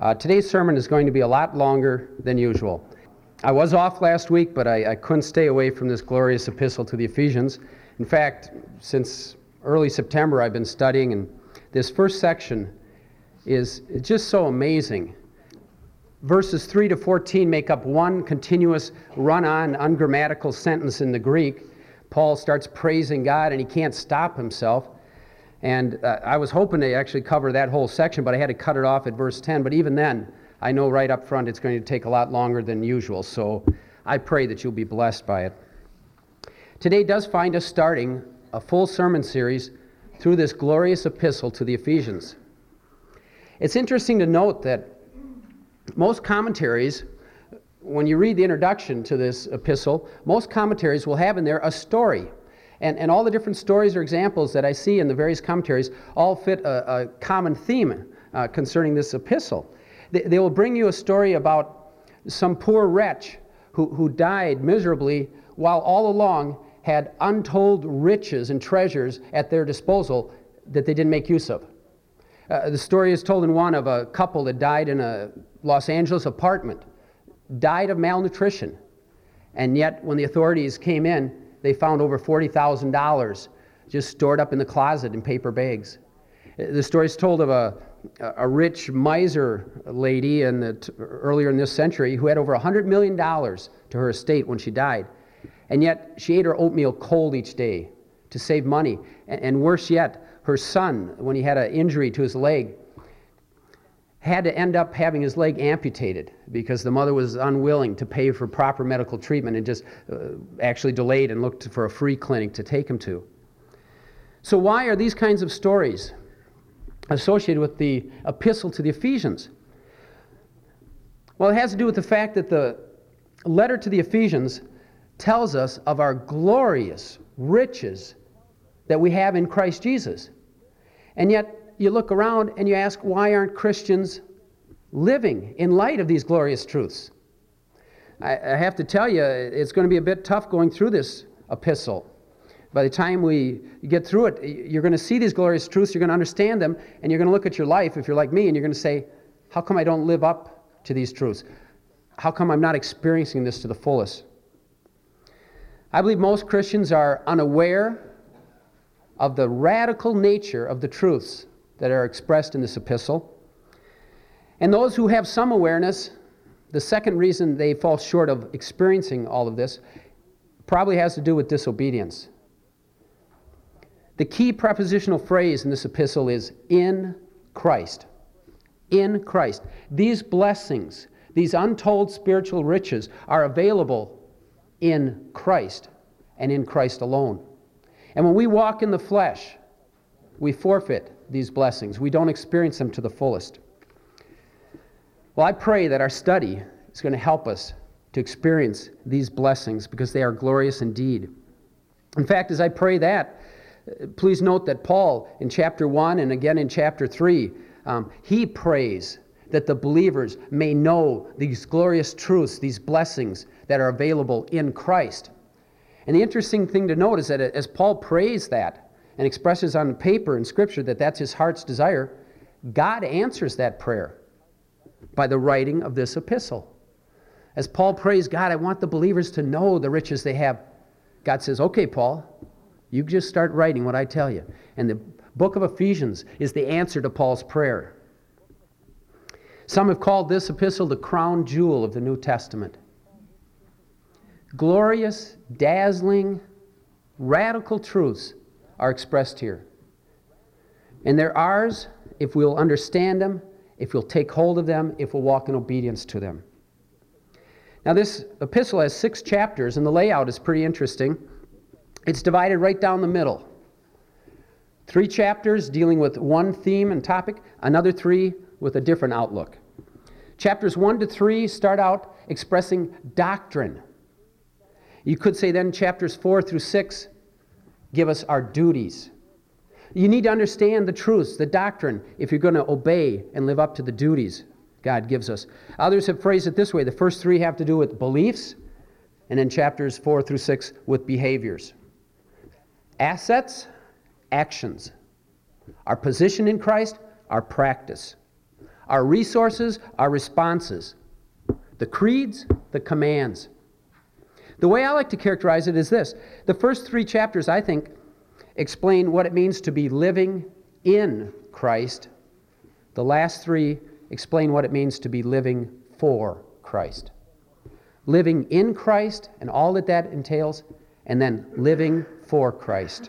Today's sermon is going to be a lot longer than usual. I was off last week, but I couldn't stay away from this glorious epistle to the Ephesians. In fact, since early September I've been studying, and this first section is just so amazing. Verses 3 to 14 make up one continuous run-on, ungrammatical sentence in the Greek. Paul starts praising God, and he can't stop himself. And I was hoping to actually cover that whole section, but I had to cut it off at verse 10. But even then, I know right up front it's going to take a lot longer than usual. So I pray that you'll be blessed by it. Today does find us starting a full sermon series through this glorious epistle to the Ephesians. It's interesting to note that most commentaries, when you read the introduction to this epistle, most commentaries will have in there a story. And all the different stories or examples that I see in the various commentaries all fit a common theme concerning this epistle. They will bring you a story about some poor wretch who died miserably while all along had untold riches and treasures at their disposal that they didn't make use of. The story is told in one of a couple that died in a Los Angeles apartment, died of malnutrition, and yet when the authorities came in, they found over $40,000 just stored up in the closet in paper bags. The story is told of a rich miser lady earlier in this century who had over $100 million to her estate when she died. And yet she ate her oatmeal cold each day to save money. And worse yet, her son, when he had an injury to his leg, had to end up having his leg amputated because the mother was unwilling to pay for proper medical treatment and just actually delayed and looked for a free clinic to take him to. So why are these kinds of stories associated with the epistle to the Ephesians? Well, it has to do with the fact that the letter to the Ephesians tells us of our glorious riches that we have in Christ Jesus. And yet, you look around and you ask, why aren't Christians living in light of these glorious truths? I have to tell you, it's going to be a bit tough going through this epistle. By the time we get through it, you're going to see these glorious truths, you're going to understand them, and you're going to look at your life, if you're like me, and you're going to say, how come I don't live up to these truths? How come I'm not experiencing this to the fullest? I believe most Christians are unaware of the radical nature of the truths that are expressed in this epistle. And those who have some awareness, the second reason they fall short of experiencing all of this probably has to do with disobedience. The key prepositional phrase in this epistle is in Christ. In Christ. These blessings, these untold spiritual riches are available in Christ and in Christ alone. And when we walk in the flesh, we forfeit these blessings. We don't experience them to the fullest. Well, I pray that our study is going to help us to experience these blessings because they are glorious indeed. In fact, as I pray that, please note that Paul in chapter 1 and again in chapter 3, he prays that the believers may know these glorious truths, these blessings that are available in Christ. And the interesting thing to note is that as Paul prays that, and expresses on paper in Scripture that that's his heart's desire, God answers that prayer by the writing of this epistle. As Paul prays, God, I want the believers to know the riches they have. God says, okay, Paul, you just start writing what I tell you. And the book of Ephesians is the answer to Paul's prayer. Some have called this epistle the crown jewel of the New Testament. Glorious, dazzling, radical truths are expressed here. And they're ours if we'll understand them, if we'll take hold of them, if we'll walk in obedience to them. Now this epistle has 6 chapters, and the layout is pretty interesting. It's divided right down the middle. 3 chapters dealing with one theme and topic, another 3 with a different outlook. Chapters 1 to 3 start out expressing doctrine. You could say then chapters 4 through 6 give us our duties. You need to understand the truths, the doctrine, if you're going to obey and live up to the duties God gives us. Others have phrased it this way. The first 3 have to do with beliefs, and then chapters 4 through 6 with behaviors. Assets, actions. Our position in Christ, our practice. our resources, our responses, the creeds, the commands. The way I like to characterize it is this. The first 3 chapters, I think, explain what it means to be living in Christ. The last 3 explain what it means to be living for Christ. Living in Christ and all that that entails, and then living for Christ.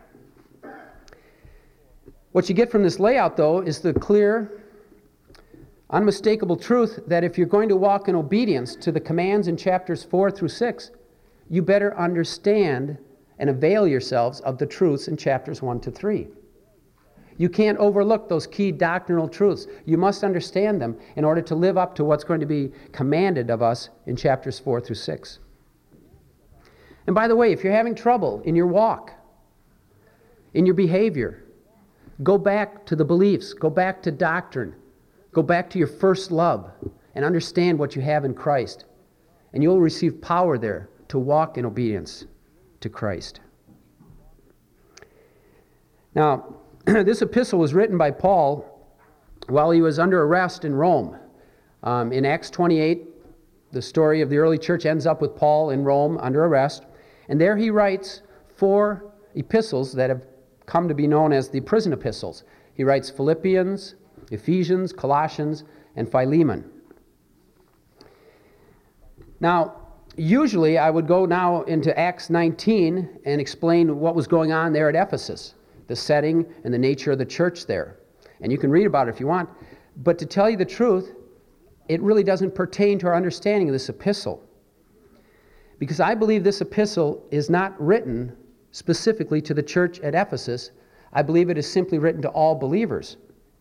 What you get from this layout, though, is the clear, unmistakable truth that if you're going to walk in obedience to the commands in chapters 4 through 6, you better understand and avail yourselves of the truths in chapters 1 to 3. You can't overlook those key doctrinal truths. You must understand them in order to live up to what's going to be commanded of us in chapters 4 through 6. And by the way, if you're having trouble in your walk, in your behavior, go back to the beliefs, go back to doctrine, go back to your first love, and understand what you have in Christ. And you'll receive power there to walk in obedience to Christ. Now, this epistle was written by Paul while he was under arrest in Rome. In Acts 28, the story of the early church ends up with Paul in Rome under arrest. And there he writes 4 epistles that have come to be known as the prison epistles. He writes Philippians, Ephesians, Colossians, and Philemon. Now, usually I would go now into Acts 19 and explain what was going on there at Ephesus, the setting and the nature of the church there. And you can read about it if you want. But to tell you the truth, it really doesn't pertain to our understanding of this epistle. Because I believe this epistle is not written specifically to the church at Ephesus. I believe it is simply written to all believers.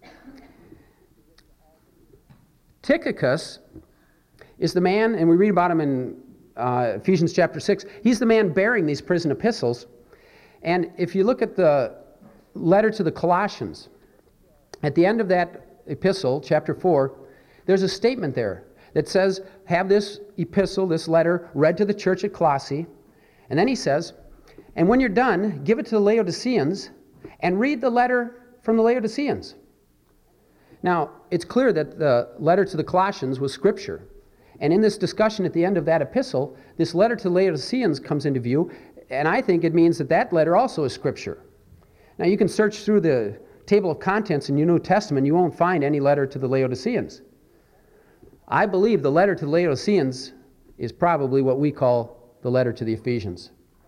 Tychicus is the man, and we read about him in Ephesians chapter 6. He's the man bearing these prison epistles. And if you look at the letter to the Colossians, at the end of that epistle, chapter 4, there's a statement there that says, have this epistle, this letter, read to the church at Colossae. And then he says, and when you're done, give it to the Laodiceans and read the letter from the Laodiceans. Now, it's clear that the letter to the Colossians was Scripture. And in this discussion at the end of that epistle, this letter to the Laodiceans comes into view, and I think it means that that letter also is Scripture. Now, you can search through the table of contents in your New Testament, you won't find any letter to the Laodiceans. I believe the letter to the Laodiceans is probably what we call the letter to the Ephesians.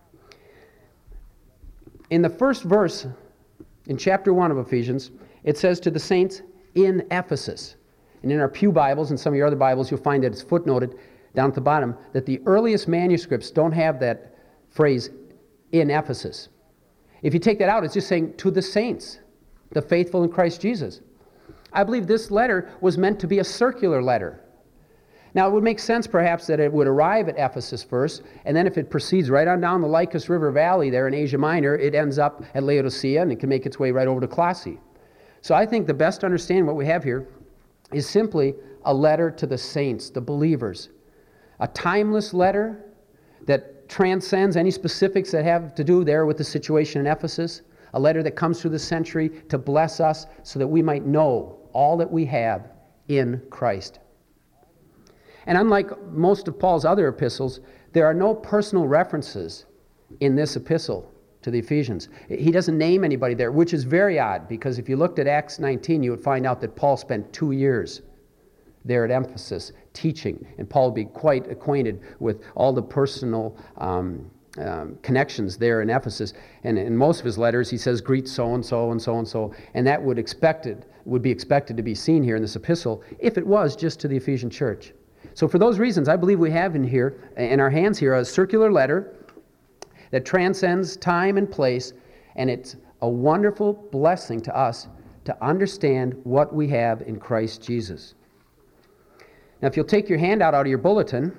In the first verse, in chapter 1 of Ephesians, it says to the saints in Ephesus. And in our Pew Bibles and some of your other Bibles, you'll find that it's footnoted down at the bottom that the earliest manuscripts don't have that phrase in Ephesus. If you take that out, it's just saying to the saints, the faithful in Christ Jesus. I believe this letter was meant to be a circular letter. Now, it would make sense, perhaps, that it would arrive at Ephesus first, and then if it proceeds right on down the Lycus River Valley there in Asia Minor, it ends up at Laodicea, and it can make its way right over to Colossae. So I think the best to understand what we have here is simply a letter to the saints, the believers. A timeless letter that transcends any specifics that have to do there with the situation in Ephesus. A letter that comes through the century to bless us so that we might know all that we have in Christ. And unlike most of Paul's other epistles, there are no personal references in this epistle to the Ephesians. He doesn't name anybody there, which is very odd, because if you looked at Acts 19, you would find out that Paul spent 2 years there at Ephesus teaching, and Paul would be quite acquainted with all the personal connections there in Ephesus. And in most of his letters, he says, greet so-and-so and so-and-so, and that would be expected to be seen here in this epistle if it was just to the Ephesian church. So for those reasons, I believe we have in our hands here, a circular letter that transcends time and place, and it's a wonderful blessing to us to understand what we have in Christ Jesus. Now, if you'll take your handout out of your bulletin,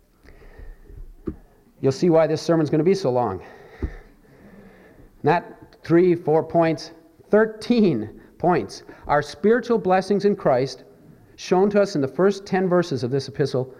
you'll see why this sermon's going to be so long. Not 3, 4 points, 13 points. Our spiritual blessings in Christ, shown to us in the first 10 verses of this epistle,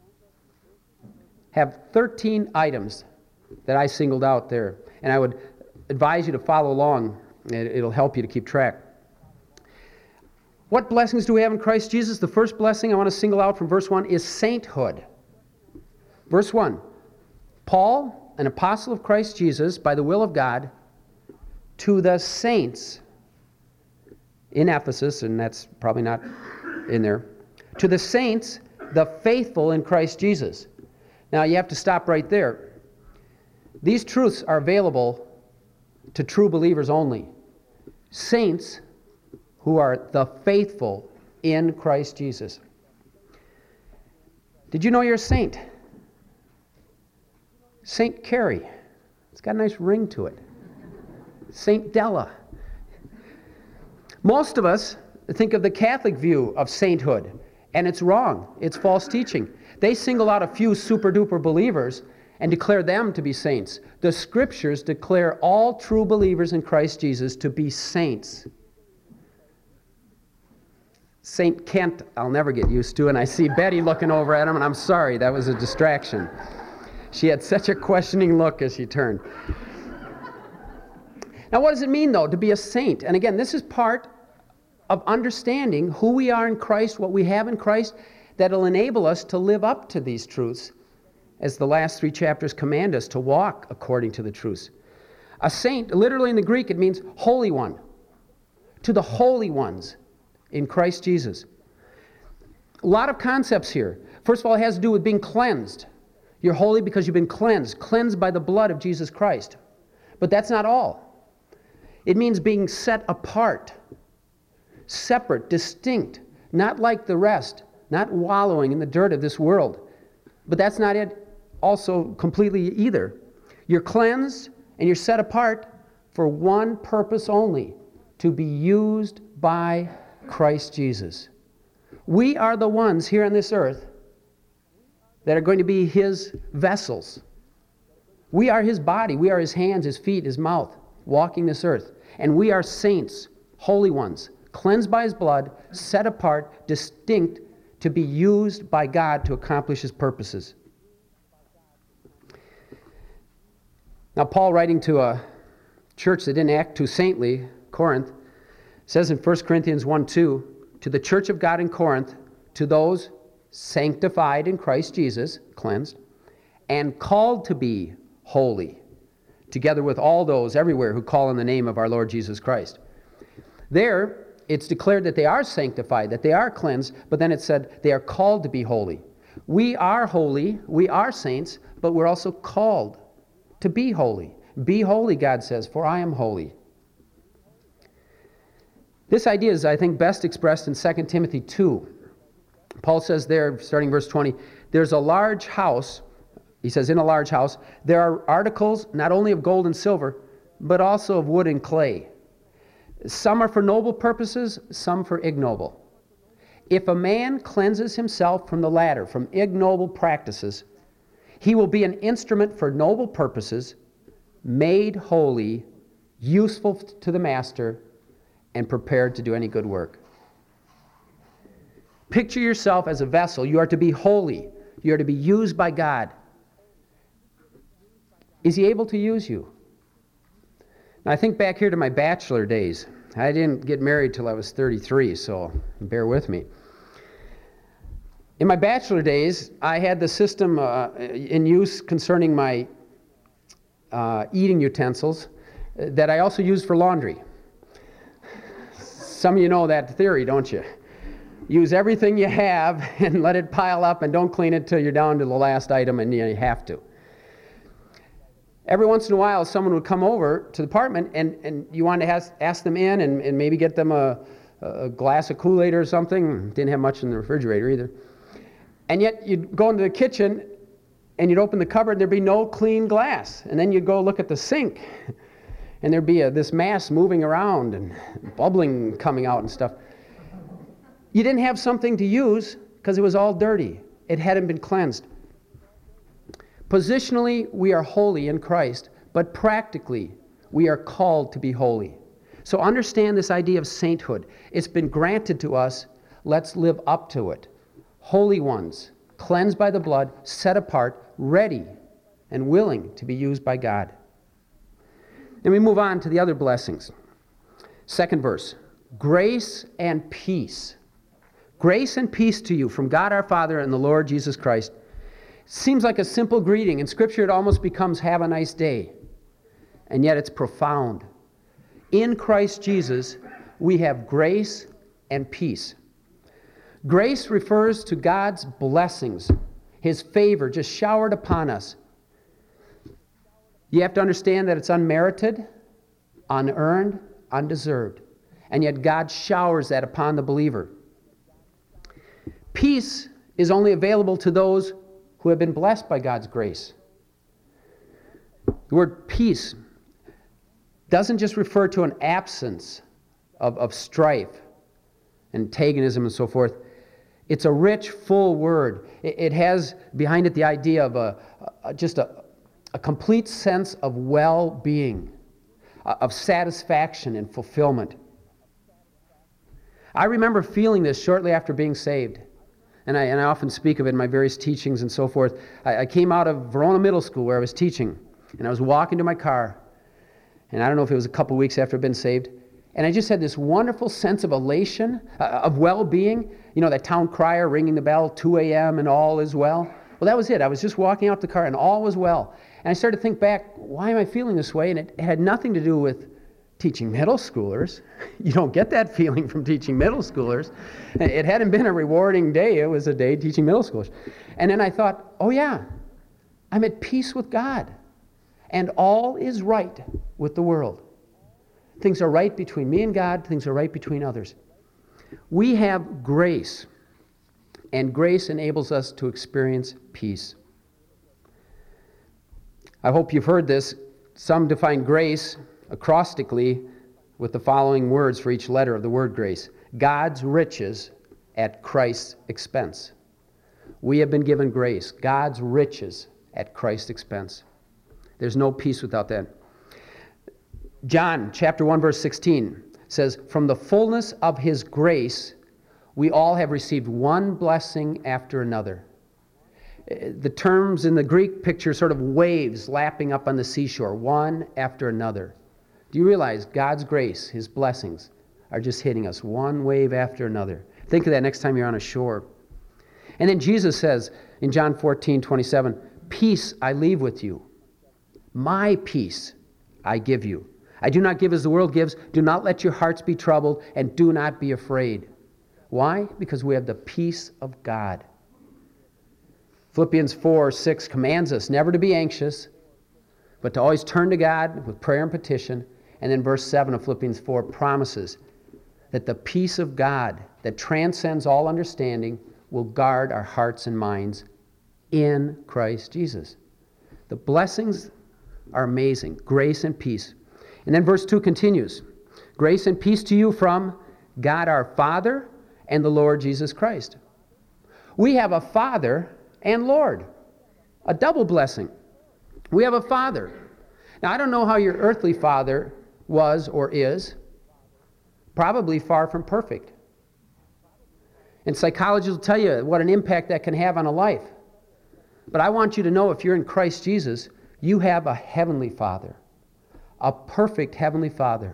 have 13 items that I singled out there. And I would advise you to follow along. It'll help you to keep track. What blessings do we have in Christ Jesus? The first blessing I want to single out from verse 1 is sainthood. Verse 1, Paul, an apostle of Christ Jesus, by the will of God, to the saints in Ephesus, and that's probably not in there, to the saints, the faithful in Christ Jesus. Now you have to stop right there. These truths are available to true believers only. Saints who are the faithful in Christ Jesus. Did you know you're a saint? Saint Carrie. It's got a nice ring to it. Saint Della. Most of us think of the Catholic view of sainthood, and it's wrong. It's false teaching. They single out a few super-duper believers and declare them to be saints. The Scriptures declare all true believers in Christ Jesus to be saints. Saint Kent, I'll never get used to, and I see Betty looking over at him, and I'm sorry, that was a distraction. She had such a questioning look as she turned. Now, what does it mean, though, to be a saint? And again, this is part of understanding who we are in Christ, what we have in Christ, that'll enable us to live up to these truths, as the last 3 chapters command us to walk according to the truths. A saint, literally in the Greek, it means holy one. To the holy ones in Christ Jesus. A lot of concepts here. First of all, it has to do with being cleansed. You're holy because you've been cleansed by the blood of Jesus Christ. But that's not all. It means being set apart, separate, distinct, not like the rest, not wallowing in the dirt of this world. But that's not it also completely either. You're cleansed and you're set apart for one purpose only, to be used by Christ Jesus. We are the ones here on this earth that are going to be His vessels. We are His body. We are His hands, His feet, His mouth, walking this earth. And we are saints, holy ones, cleansed by His blood, set apart, distinct, to be used by God to accomplish His purposes. Now, Paul, writing to a church that didn't act too saintly, Corinth, says in 1 Corinthians 1:2, to the church of God in Corinth, to those sanctified in Christ Jesus, cleansed, and called to be holy, together with all those everywhere who call on the name of our Lord Jesus Christ. There, it's declared that they are sanctified, that they are cleansed, but then it said they are called to be holy. We are holy, we are saints, but we're also called to be holy. Be holy, God says, for I am holy. This idea is, I think, best expressed in 2 Timothy 2. Paul says there, starting verse 20, there's a large house, he says, in a large house, there are articles not only of gold and silver, but also of wood and clay. Some are for noble purposes, some for ignoble. If a man cleanses himself from the latter, from ignoble practices, he will be an instrument for noble purposes, made holy, useful to the master, and prepared to do any good work. Picture yourself as a vessel. You are to be holy. You are to be used by God. Is He able to use you? Now, I think back here to my bachelor days. I didn't get married till I was 33, so bear with me. In my bachelor days, I had the system in use concerning my eating utensils that I also used for laundry. Some of you know that theory, don't you? Use everything you have and let it pile up, and don't clean it till you're down to the last item and you have to. Every once in a while, someone would come over to the apartment and you wanted to ask them in and maybe get them a glass of Kool-Aid or something. Didn't have much in the refrigerator either. And yet you'd go into the kitchen and you'd open the cupboard and there'd be no clean glass. And then you'd go look at the sink and there'd be this mass moving around and bubbling coming out and stuff. You didn't have something to use because it was all dirty. It hadn't been cleansed. Positionally, we are holy in Christ, but practically, we are called to be holy. So understand this idea of sainthood. It's been granted to us. Let's live up to it. Holy ones, cleansed by the blood, set apart, ready, and willing to be used by God. Then we move on to the other blessings. Second verse. Grace and peace. Grace and peace to you from God our Father and the Lord Jesus Christ. Seems like a simple greeting. In Scripture, it almost becomes have a nice day. And yet it's profound. In Christ Jesus, we have grace and peace. Grace refers to God's blessings, His favor just showered upon us. You have to understand that it's unmerited, unearned, undeserved. And yet God showers that upon the believer. Peace is only available to those who have been blessed by God's grace. The word peace doesn't just refer to an absence of strife, antagonism, and so forth. It's a rich, full word. It has behind it the idea of just a complete sense of well-being, of satisfaction and fulfillment. I remember feeling this shortly after being saved. And I often speak of it in my various teachings and so forth. I came out of Verona Middle School where I was teaching, and I was walking to my car. And I don't know if it was a couple weeks after I'd been saved. And I just had this wonderful sense of elation, of well-being. You know, that town crier ringing the bell, 2 a.m. and all is well. Well, that was it. I was just walking out the car and all was well. And I started to think back, why am I feeling this way? And it had nothing to do with teaching middle schoolers. You don't get that feeling from teaching middle schoolers. It hadn't been a rewarding day. It was a day teaching middle schoolers. And then I thought, oh yeah, I'm at peace with God. And all is right with the world. Things are right between me and God. Things are right between others. We have grace. And grace enables us to experience peace. I hope you've heard this. Some define grace acrostically with the following words for each letter of the word grace. God's riches at Christ's expense. We have been given grace. God's riches at Christ's expense. There's no peace without that. John chapter 1 verse 16 says, from the fullness of His grace we all have received one blessing after another. The terms in the Greek picture sort of waves lapping up on the seashore, one after another. Do you realize God's grace, His blessings, are just hitting us one wave after another? Think of that next time you're on a shore. And then Jesus says in John 14:27, peace I leave with you. My peace I give you. I do not give as the world gives. Do not let your hearts be troubled, and do not be afraid. Why? Because we have the peace of God. Philippians 4:6 commands us never to be anxious, but to always turn to God with prayer and petition. And then verse 7 of Philippians 4 promises that the peace of God that transcends all understanding will guard our hearts and minds in Christ Jesus. The blessings are amazing. Grace and peace. And then verse 2 continues. Grace and peace to you from God our Father and the Lord Jesus Christ. We have a Father and Lord. A double blessing. We have a Father. Now, I don't know how your earthly father was or is. Probably far from perfect. And psychology will tell you what an impact that can have on a life. But I want you to know if you're in Christ Jesus, you have a heavenly Father. A perfect heavenly Father.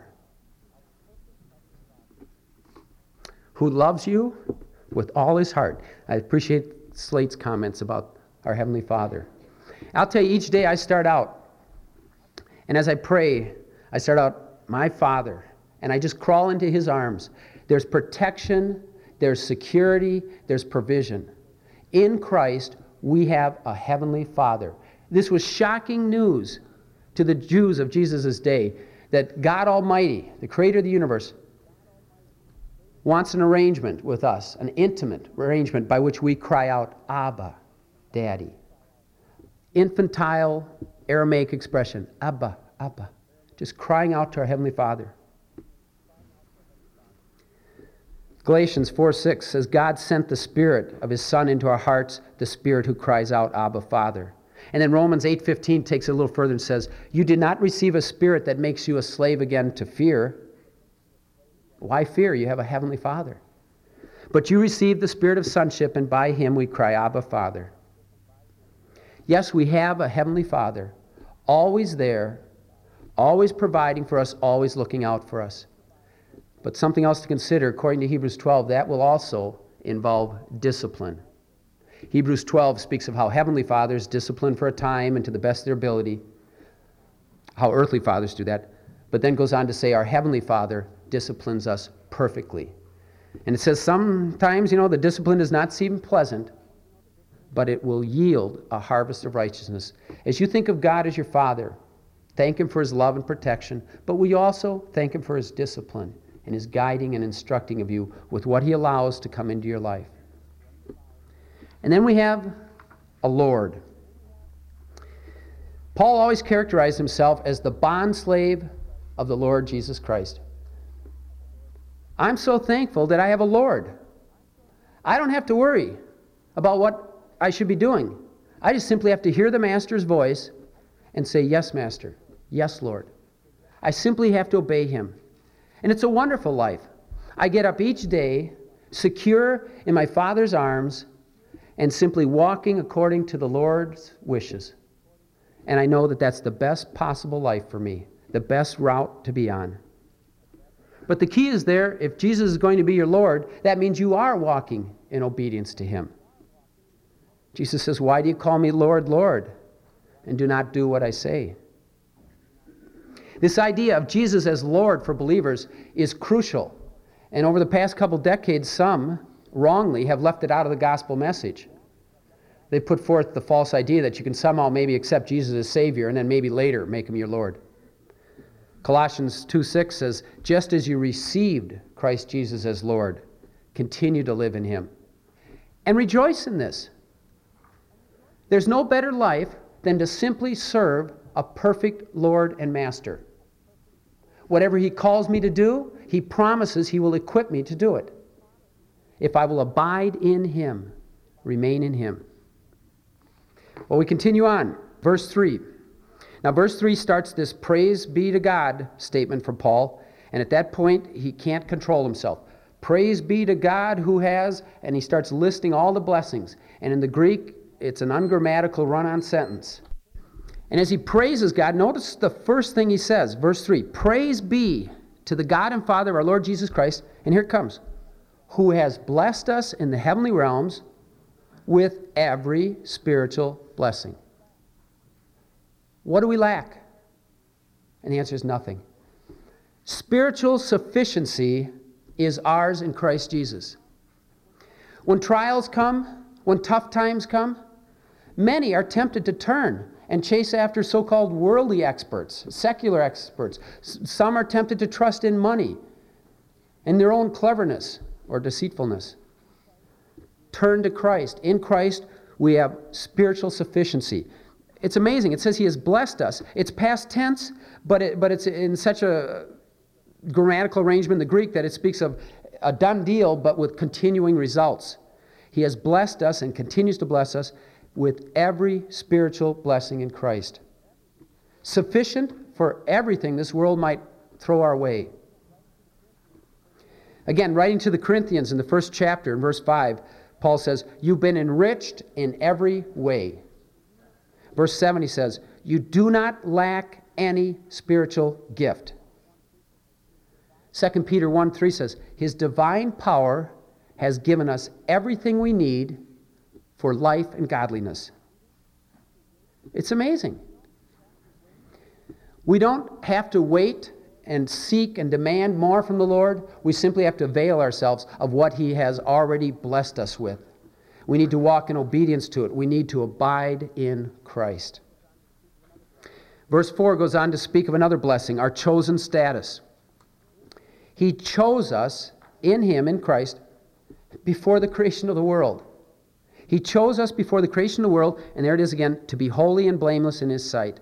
Who loves you with all His heart. I appreciate Slate's comments about our Heavenly Father. I'll tell you, each day I start out, and as I pray, I start out, my Father, and I just crawl into His arms. There's protection, there's security, there's provision. In Christ, we have a Heavenly Father. This was shocking news to the Jews of Jesus' day, that God Almighty, the Creator of the universe, wants an arrangement with us, an intimate arrangement by which we cry out, Abba, Daddy. Infantile Aramaic expression, Abba, Abba. Just crying out to our Heavenly Father. Galatians 4:6 says, God sent the Spirit of His Son into our hearts, the Spirit who cries out, Abba, Father. And then Romans 8:15 takes it a little further and says, you did not receive a spirit that makes you a slave again to fear. Why fear? You have a Heavenly Father. But you received the Spirit of sonship, and by Him we cry, Abba, Father. Yes, we have a Heavenly Father, always there, always providing for us, always looking out for us. But something else to consider, according to Hebrews 12, that will also involve discipline. Hebrews 12 speaks of how heavenly fathers discipline for a time and to the best of their ability, how earthly fathers do that, but then goes on to say our heavenly Father disciplines us perfectly. And it says sometimes, the discipline does not seem pleasant, but it will yield a harvest of righteousness. As you think of God as your Father, thank Him for His love and protection, but will you also thank Him for His discipline and His guiding and instructing of you with what He allows to come into your life. And then we have a Lord. Paul always characterized himself as the bondslave of the Lord Jesus Christ. I'm so thankful that I have a Lord. I don't have to worry about what I should be doing. I just simply have to hear the Master's voice and say, yes, Master. Yes, Lord. I simply have to obey Him. And it's a wonderful life. I get up each day secure in my Father's arms and simply walking according to the Lord's wishes. And I know that that's the best possible life for me, the best route to be on. But the key is there, if Jesus is going to be your Lord, that means you are walking in obedience to Him. Jesus says, why do you call me Lord, Lord, and do not do what I say? This idea of Jesus as Lord for believers is crucial. And over the past couple decades, some wrongly have left it out of the gospel message. They put forth the false idea that you can somehow maybe accept Jesus as Savior and then maybe later make Him your Lord. Colossians 2:6 says, just as you received Christ Jesus as Lord, continue to live in Him. And rejoice in this. There's no better life than to simply serve a perfect Lord and Master. Whatever He calls me to do, He promises He will equip me to do it. If I will abide in Him, remain in Him. Well, we continue on. Verse 3. Now, verse 3 starts this praise be to God statement from Paul, and at that point, he can't control himself. Praise be to God who has, and he starts listing all the blessings. And in the Greek, it's an ungrammatical run-on sentence. And as he praises God, notice the first thing he says, verse 3, praise be to the God and Father of our Lord Jesus Christ, and here it comes, who has blessed us in the heavenly realms with every spiritual blessing. What do we lack? And the answer is nothing. Spiritual sufficiency is ours in Christ Jesus. When trials come, when tough times come, many are tempted to turn and chase after so-called worldly experts, secular experts. Some are tempted to trust in money and their own cleverness or deceitfulness. Turn to Christ. In Christ, we have spiritual sufficiency. It's amazing. It says He has blessed us. It's past tense, but it's in such a grammatical arrangement in the Greek that it speaks of a done deal, but with continuing results. He has blessed us and continues to bless us with every spiritual blessing in Christ. Sufficient for everything this world might throw our way. Again, writing to the Corinthians in the first chapter, in verse 5, Paul says, you've been enriched in every way. Verse 7, he says, you do not lack any spiritual gift. 2 Peter 1:3 says, His divine power has given us everything we need for life and godliness. It's amazing. We don't have to wait and seek and demand more from the Lord. We simply have to avail ourselves of what He has already blessed us with. We need to walk in obedience to it. We need to abide in Christ. Verse 4 goes on to speak of another blessing, our chosen status. He chose us in Him, in Christ, before the creation of the world. He chose us before the creation of the world, and there it is again, to be holy and blameless in His sight.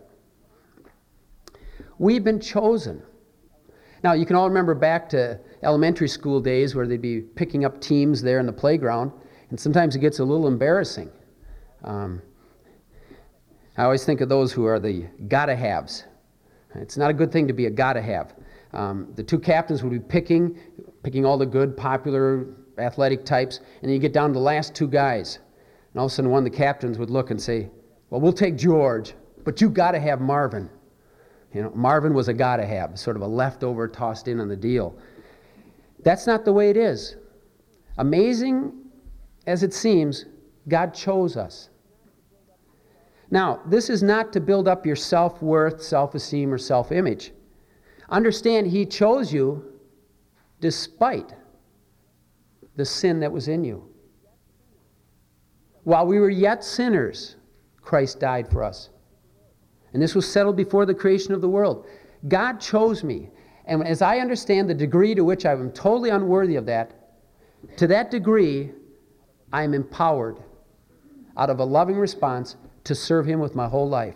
We've been chosen. Now, you can all remember back to elementary school days where they'd be picking up teams there in the playground, and sometimes it gets a little embarrassing. I always think of those who are the gotta-haves. It's not a good thing to be a gotta-have. The two captains would be picking all the good, popular, athletic types, and then you get down to the last two guys. And all of a sudden one of the captains would look and say, well, we'll take George, but you got to have Marvin. Marvin was a gotta-have, sort of a leftover tossed in on the deal. That's not the way it is. Amazing as it seems, God chose us. Now, this is not to build up your self-worth, self-esteem, or self-image. Understand, He chose you despite the sin that was in you. While we were yet sinners, Christ died for us. And this was settled before the creation of the world. God chose me. And as I understand the degree to which I am totally unworthy of that, to that degree, I am empowered out of a loving response to serve Him with my whole life.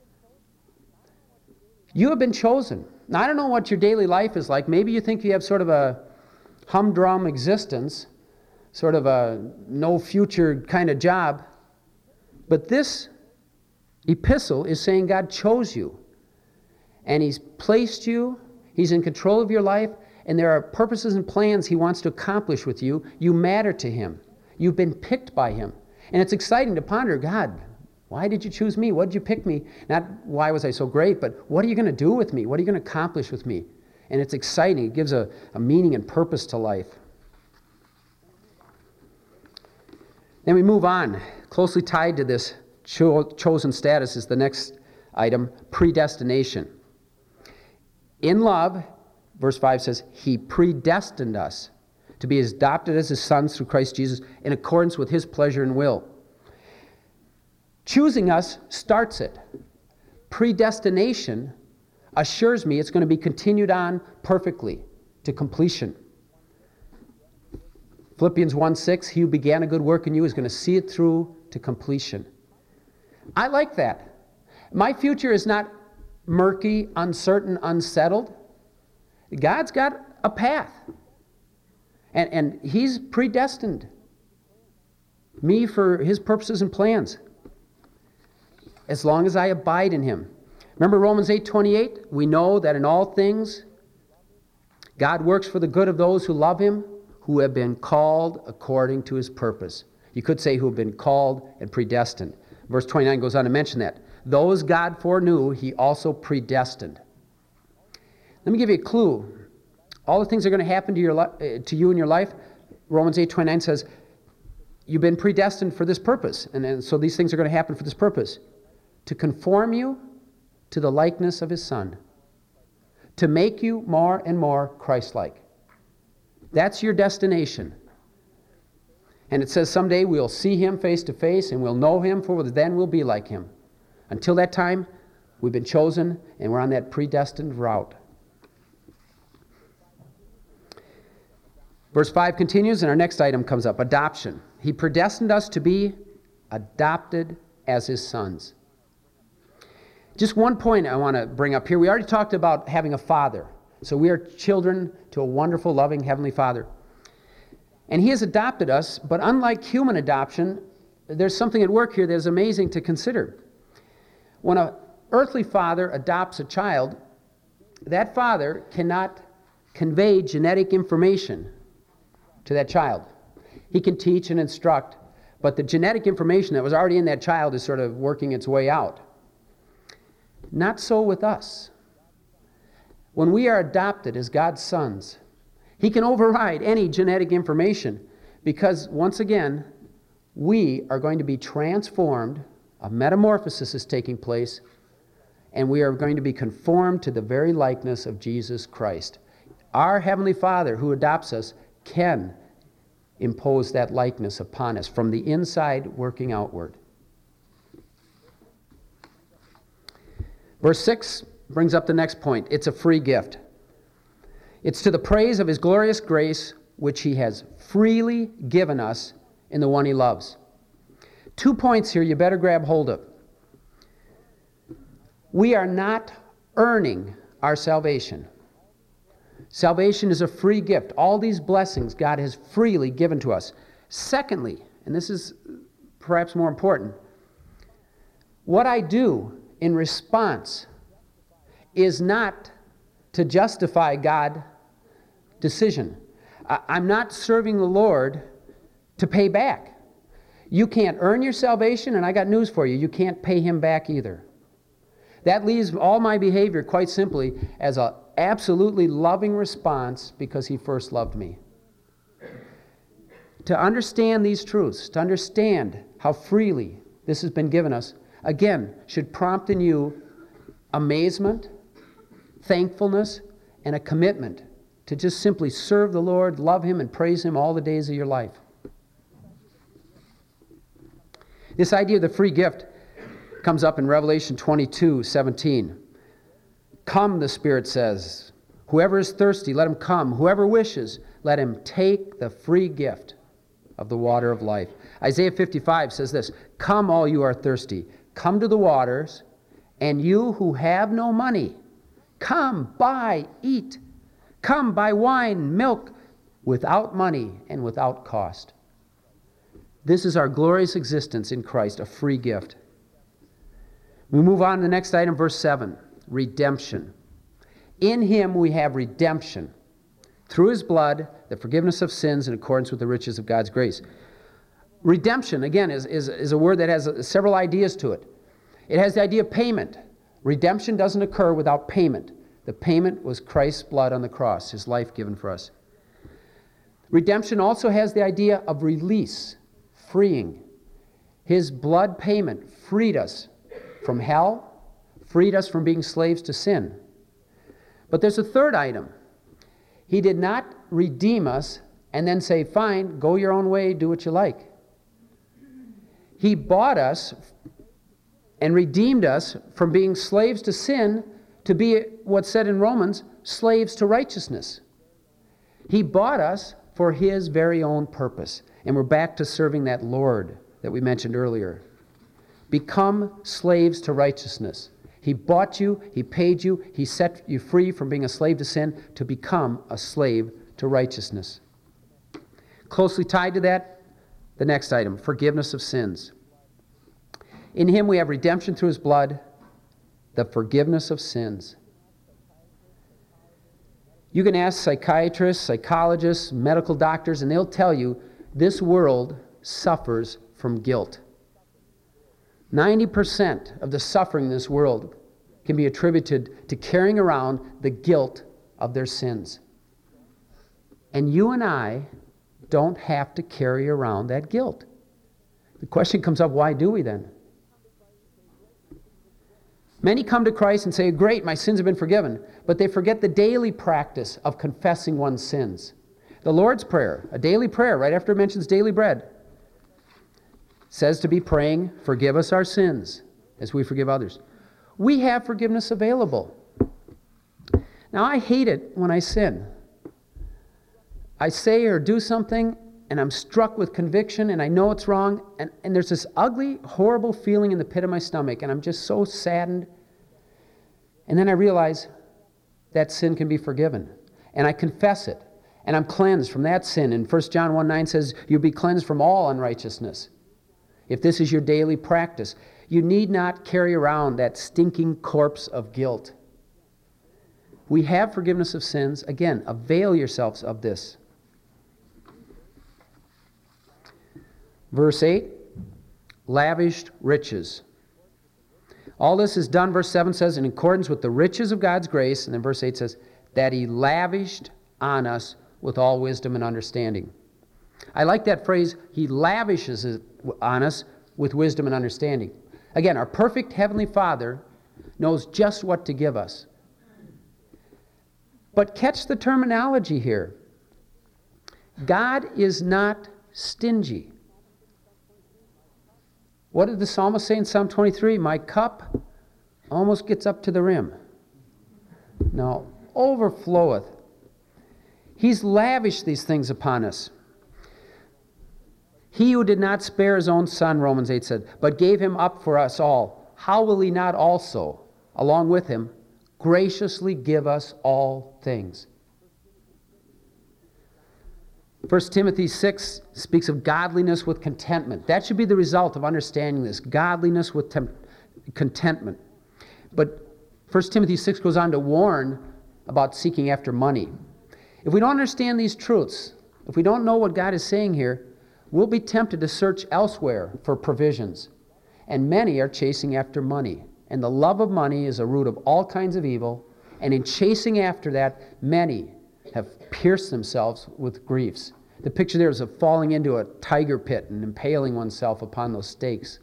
You have been chosen. Now, I don't know what your daily life is like. Maybe you think you have sort of a humdrum existence, sort of a no future kind of job. But this epistle is saying God chose you. And He's placed you. He's in control of your life. And there are purposes and plans He wants to accomplish with you. You matter to Him. You've been picked by Him. And it's exciting to ponder, God, why did you choose me? What did you pick me? Not why was I so great, but what are you going to do with me? What are you going to accomplish with me? And it's exciting. It gives a meaning and purpose to life. Then we move on. Closely tied to this chosen status is the next item, predestination. In love, verse 5 says, He predestined us to be adopted as His sons through Christ Jesus in accordance with His pleasure and will. Choosing us starts it. Predestination assures me it's going to be continued on perfectly to completion. Philippians 1:6, He who began a good work in you is going to see it through to completion. I like that. My future is not murky, uncertain, unsettled. God's got a path. And He's predestined me for His purposes and plans, as long as I abide in Him. Remember Romans 8:28? We know that in all things God works for the good of those who love Him, who have been called according to His purpose. You could say who have been called and predestined. Verse 29 goes on to mention that. Those God foreknew, He also predestined. Let me give you a clue. All the things that are going to happen to you in your life, Romans 8:29 says, you've been predestined for this purpose. And so these things are going to happen for this purpose. To conform you to the likeness of His Son. To make you more and more Christ-like. That's your destination. And it says someday we'll see Him face to face and we'll know Him, for then we'll be like Him. Until that time, we've been chosen and we're on that predestined route. Verse 5 continues and our next item comes up, adoption. He predestined us to be adopted as His sons. Just one point I want to bring up here. We already talked about having a father. So we are children to a wonderful, loving Heavenly Father. And He has adopted us, but unlike human adoption, there's something at work here that is amazing to consider. When an earthly father adopts a child, that father cannot convey genetic information to that child. He can teach and instruct, but the genetic information that was already in that child is sort of working its way out. Not so with us. When we are adopted as God's sons, He can override any genetic information because, once again, we are going to be transformed. A metamorphosis is taking place, and we are going to be conformed to the very likeness of Jesus Christ. Our Heavenly Father, who adopts us, can impose that likeness upon us from the inside working outward. Verse 6 brings up the next point. It's a free gift. It's to the praise of His glorious grace, which He has freely given us in the one He loves. 2 points here you better grab hold of. We are not earning our salvation. Salvation is a free gift. All these blessings God has freely given to us. Secondly, and this is perhaps more important, what I do in response is not to justify God's decision. I'm not serving the Lord to pay back. You can't earn your salvation, and I got news for you. You can't pay Him back either. That leaves all my behavior quite simply as a absolutely loving response because he first loved me. To understand these truths, to understand how freely this has been given us, again, should prompt in you amazement, thankfulness, and a commitment to just simply serve the Lord, love him, and praise him all the days of your life. This idea of the free gift comes up in Revelation 22:17. Come, the Spirit says. Whoever is thirsty, let him come. Whoever wishes, let him take the free gift of the water of life. Isaiah 55 says this, come, all you are thirsty. Come to the waters, and you who have no money, come, buy, eat. Come, buy wine, milk, without money and without cost. This is our glorious existence in Christ, a free gift. We move on to the next item, verse 7, redemption. In him we have redemption, through his blood, the forgiveness of sins in accordance with the riches of God's grace. Redemption, again, is a word that has several ideas to it. It has the idea of payment. Redemption doesn't occur without payment. The payment was Christ's blood on the cross, his life given for us. Redemption also has the idea of release, freeing. His blood payment freed us from hell, freed us from being slaves to sin. But there's a third item. He did not redeem us and then say, fine, go your own way, do what you like. He bought us and redeemed us from being slaves to sin to be, what's said in Romans, slaves to righteousness. He bought us for his very own purpose. And we're back to serving that Lord that we mentioned earlier. Become slaves to righteousness. He bought you, he paid you, he set you free from being a slave to sin to become a slave to righteousness. Closely tied to that, the next item, forgiveness of sins. In him we have redemption through his blood, the forgiveness of sins. You can ask psychiatrists, psychologists, medical doctors, and they'll tell you this world suffers from guilt. 90% of the suffering in this world can be attributed to carrying around the guilt of their sins. And you and I don't have to carry around that guilt. The question comes up, why do we then? Many come to Christ and say, great, my sins have been forgiven, but they forget the daily practice of confessing one's sins. The Lord's Prayer, a daily prayer, right after it mentions daily bread, says to be praying, forgive us our sins as we forgive others. We have forgiveness available. Now, I hate it when I sin. I say or do something, and I'm struck with conviction, and I know it's wrong, and there's this ugly, horrible feeling in the pit of my stomach, and I'm just so saddened. And then I realize that sin can be forgiven, and I confess it, and I'm cleansed from that sin. And 1 John 1:9 says, you'll be cleansed from all unrighteousness. If this is your daily practice, you need not carry around that stinking corpse of guilt. We have forgiveness of sins. Again, avail yourselves of this. Verse 8, lavished riches. All this is done, verse 7 says, in accordance with the riches of God's grace. And then verse 8 says, that he lavished on us with all wisdom and understanding. I like that phrase, he lavishes it on us with wisdom and understanding. Again, our perfect Heavenly Father knows just what to give us. But catch the terminology here. God is not stingy. What did the psalmist say in Psalm 23? My cup almost gets up to the rim. No, overfloweth. He's lavished these things upon us. He who did not spare his own son, Romans 8 said, but gave him up for us all, how will he not also, along with him, graciously give us all things? 1 Timothy 6 speaks of godliness with contentment. That should be the result of understanding this, godliness with contentment. But 1 Timothy 6 goes on to warn about seeking after money. If we don't understand these truths, if we don't know what God is saying here, we'll be tempted to search elsewhere for provisions. And many are chasing after money. And the love of money is a root of all kinds of evil, And in chasing after that, many have pierced themselves with griefs. The picture there is of falling into a tiger pit and impaling oneself upon those stakes.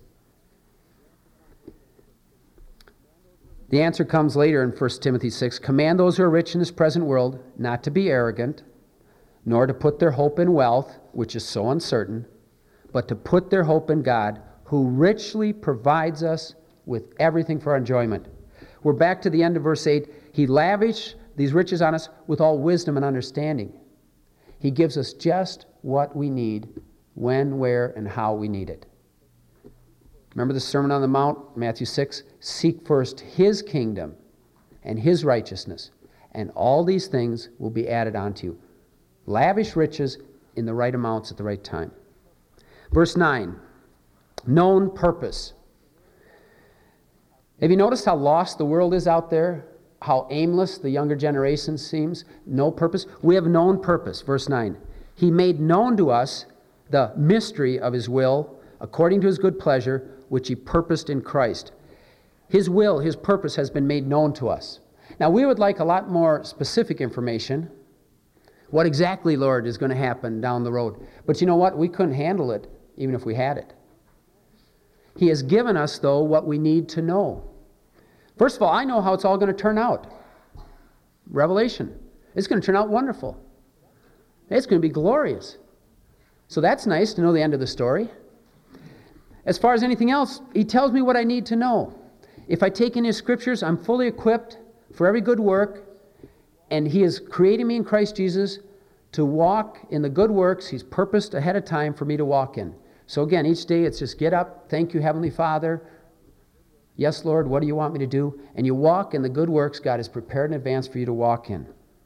The answer comes later in 1 Timothy 6. Command those who are rich in this present world not to be arrogant, nor to put their hope in wealth, which is so uncertain, but to put their hope in God, who richly provides us with everything for our enjoyment. We're back to the end of verse 8. He lavished these riches on us with all wisdom and understanding. He gives us just what we need, when, where, and how we need it. Remember the Sermon on the Mount, Matthew 6? Seek first His kingdom and His righteousness, and all these things will be added onto you. Lavish riches in the right amounts at the right time. Verse 9, known purpose. Have you noticed how lost the world is out there? How aimless the younger generation seems? No purpose. We have known purpose. Verse 9. He made known to us the mystery of His will, according to His good pleasure, which He purposed in Christ. His will, His purpose has been made known to us. Now, we would like a lot more specific information. What exactly, Lord, is going to happen down the road? But you know what? We couldn't handle it, even if we had it. He has given us, though, what we need to know. First of all, I know how it's all going to turn out. Revelation. It's going to turn out wonderful. It's going to be glorious. So that's nice to know the end of the story. As far as anything else, He tells me what I need to know. If I take in His scriptures, I'm fully equipped for every good work, and He has created me in Christ Jesus to walk in the good works He's purposed ahead of time for me to walk in. So again, each day it's just get up, thank you, Heavenly Father. Yes, Lord, what do you want me to do? And you walk in the good works God has prepared in advance for you to walk in.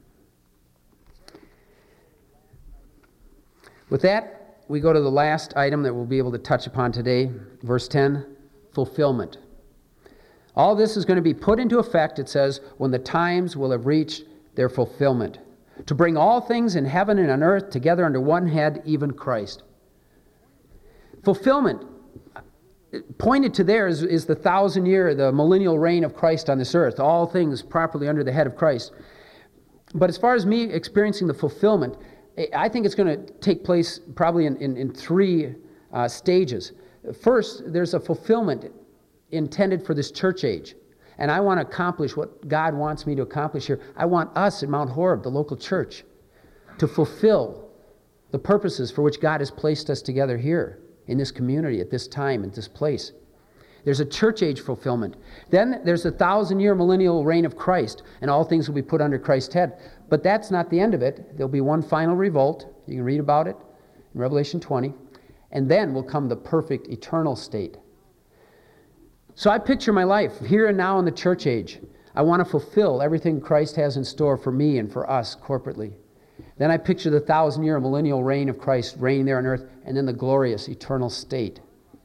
With that, we go to the last item that we'll be able to touch upon today. Verse 10, fulfillment. All this is going to be put into effect, it says, when the times will have reached their fulfillment. To bring all things in heaven and on earth together under one head, even Christ. Fulfillment. Pointed to there is the 1,000-year, the millennial reign of Christ on this earth. All things properly under the head of Christ. But as far as me experiencing the fulfillment, I think it's going to take place probably in three stages. First, there's a fulfillment intended for this church age. And I want to accomplish what God wants me to accomplish here. I want us at Mount Horeb, the local church, to fulfill the purposes for which God has placed us together here in this community, at this time, at this place. There's a church age fulfillment. Then there's the 1,000-year millennial reign of Christ, and all things will be put under Christ's head. But that's not the end of it. There'll be one final revolt. You can read about it in Revelation 20. And then will come the perfect eternal state. So I picture my life here and now in the church age. I want to fulfill everything Christ has in store for me and for us corporately. Then I picture the 1,000-year millennial reign of Christ reigning there on earth, and then the glorious eternal state.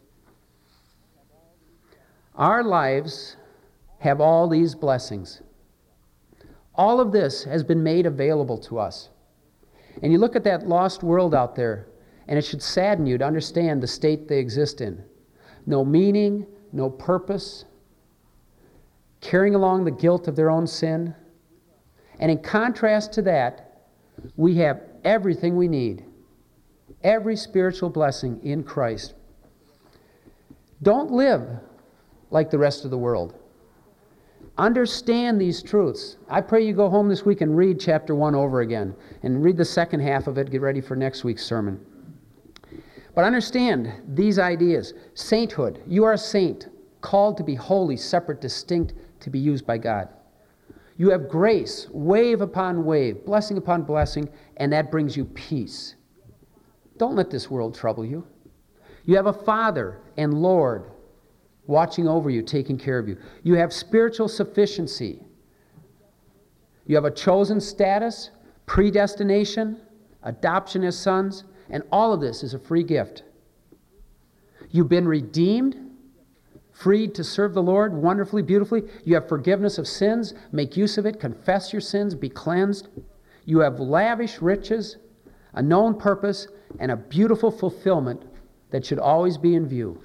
Our lives have all these blessings. All of this has been made available to us. And you look at that lost world out there, and it should sadden you to understand the state they exist in. No meaning, no purpose, carrying along the guilt of their own sin. And in contrast to that, we have everything we need, every spiritual blessing in Christ. Don't live like the rest of the world. Understand these truths. I pray you go home this week and read chapter 1 over again, and read the second half of it. Get ready for next week's sermon. But understand these ideas. Sainthood. You are a saint, called to be holy, separate, distinct, to be used by God. You have grace, wave upon wave, blessing upon blessing, and that brings you peace. Don't let this world trouble you. You have a Father and Lord watching over you, taking care of you. You have spiritual sufficiency. You have a chosen status, predestination, adoption as sons, and all of this is a free gift. You've been redeemed, freed to serve the Lord wonderfully, beautifully. You have forgiveness of sins. Make use of it. Confess your sins. Be cleansed. You have lavish riches, a known purpose, and a beautiful fulfillment that should always be in view.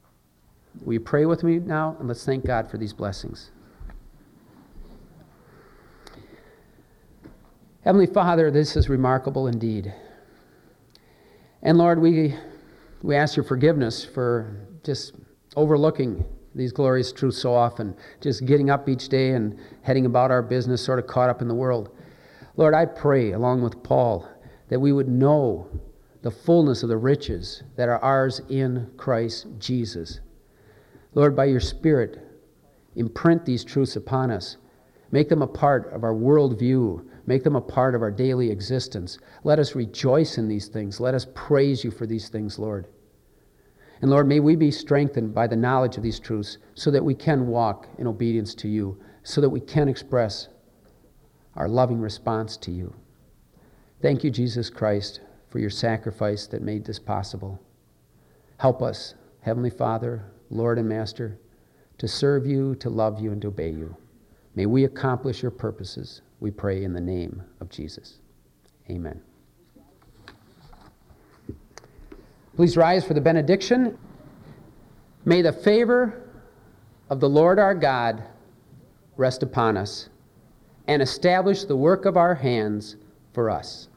Will you pray with me now? And let's thank God for these blessings. Heavenly Father, this is remarkable indeed. And Lord, we ask your forgiveness for just overlooking these glorious truths so often, just getting up each day and heading about our business, sort of caught up in the world. Lord, I pray, along with Paul, that we would know the fullness of the riches that are ours in Christ Jesus. Lord, by your Spirit, imprint these truths upon us. Make them a part of our worldview. Make them a part of our daily existence. Let us rejoice in these things. Let us praise you for these things, Lord. And Lord, may we be strengthened by the knowledge of these truths so that we can walk in obedience to you, so that we can express our loving response to you. Thank you, Jesus Christ, for your sacrifice that made this possible. Help us, Heavenly Father, Lord and Master, to serve you, to love you, and to obey you. May we accomplish your purposes, we pray in the name of Jesus. Amen. Please rise for the benediction. May the favor of the Lord our God rest upon us and establish the work of our hands for us.